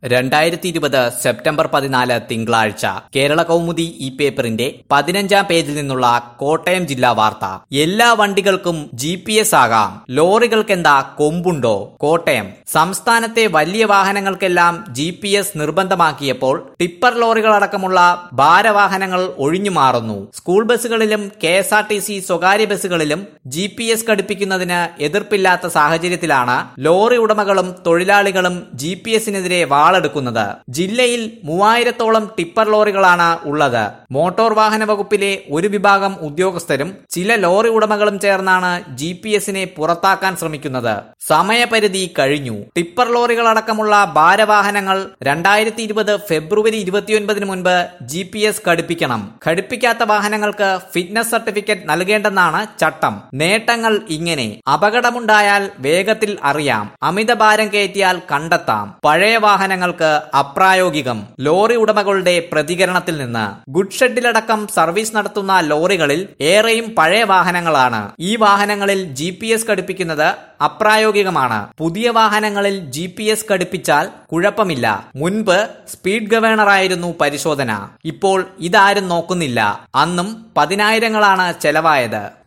2020 September 14 തിങ്കളാഴ്ച കേരള കൗമുദി ഈ പേപ്പറിന്റെ 15-ാം പേജിൽ നിന്നുള്ള കോട്ടയം ജില്ലാ വാർത്ത. എല്ലാ വണ്ടികൾക്കും GPS ആകാം, ലോറികൾക്കെന്താ കൊമ്പുണ്ടോ? കോട്ടയം. സംസ്ഥാനത്തെ വലിയ വാഹനങ്ങൾക്കെല്ലാം GPS നിർബന്ധമാക്കിയപ്പോൾ ടിപ്പർ ലോറികളടക്കമുള്ള ഭാരവാഹനങ്ങൾ ഒഴിഞ്ഞുമാറുന്നു. സ്കൂൾ ബസ്സുകളിലും KSRTC സ്വകാര്യ ബസ്സുകളിലും GPS ഘടിപ്പിക്കുന്നതിന് എതിർപ്പില്ലാത്ത സാഹചര്യത്തിലാണ് ലോറി ഉടമകളും തൊഴിലാളികളും GPSനെതിരെ വാളെടുക്കുന്നത്. ജില്ലയിൽ 3000-ഓളം ടിപ്പർ ലോറികളാണ് ഉള്ളത്. മോട്ടോർ വാഹന വകുപ്പിലെ ഒരു വിഭാഗം ഉദ്യോഗസ്ഥരും ചില ലോറി ഉടമകളും ചേർന്നാണ് GPS-നെ പുറത്താക്കാൻ ശ്രമിക്കുന്നത്. സമയപരിധി കഴിഞ്ഞു. ടിപ്പർ ലോറികളടക്കമുള്ള ഭാരവാഹനങ്ങൾ 2020 ഫെബ്രുവരി 29 മുൻപ് GPS ഘടിപ്പിക്കണം. ഘടിപ്പിക്കാത്ത വാഹനങ്ങൾക്ക് ഫിറ്റ്നസ് സർട്ടിഫിക്കറ്റ് നൽകേണ്ടെന്നാണ് ചട്ടം. നേട്ടങ്ങൾ ഇങ്ങനെ: അപകടമുണ്ടായാൽ വേഗത്തിൽ അറിയാം, അമിതഭാരം കയറ്റിയാൽ കണ്ടെത്താം, പഴയ വാഹനങ്ങൾക്ക് അപ്രായോഗികം. ലോറി ഉടമകളുടെ പ്രതികരണത്തിൽ നിന്ന്: ഗുഡ് ഷെഡിലടക്കം സർവീസ് നടത്തുന്ന ലോറികളിൽ ഏറെയും പഴയ വാഹനങ്ങളാണ്. ഈ വാഹനങ്ങളിൽ GPS ഘടിപ്പിക്കുന്നത് അപ്രായോഗികമാണ്. പുതിയ വാഹനങ്ങളിൽ GPS ഘടിപ്പിച്ചാൽ കുഴപ്പമില്ല. മുൻപ് സ്പീഡ് ഗവേണറായിരുന്നു പരിശോധന. ഇപ്പോൾ ഇതാരും നോക്കുന്നില്ല. അന്നും 10,000-ങ്ങളാണ് ചെലവായത്.